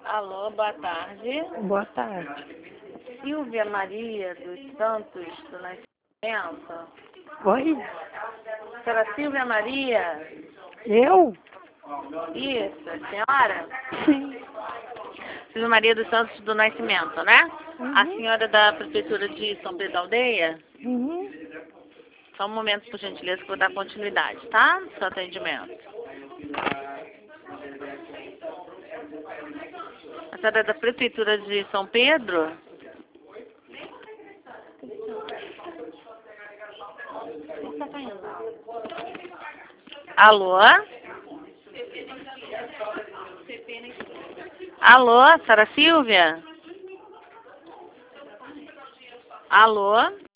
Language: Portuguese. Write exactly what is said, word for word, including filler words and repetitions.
Alô, boa tarde. Boa tarde. Silvia Maria dos Santos do Nascimento. Oi? Senhora Silvia Maria? Eu? Isso, a senhora? Sim. Silvia Maria dos Santos do Nascimento, né? Uhum. A senhora é da Prefeitura de São Pedro da Aldeia? Uhum. Só um momento, por gentileza, que eu vou dar continuidade, tá? No seu atendimento. A senhora é da Prefeitura de São Pedro? Alô? Alô, senhora Silvia? Alô?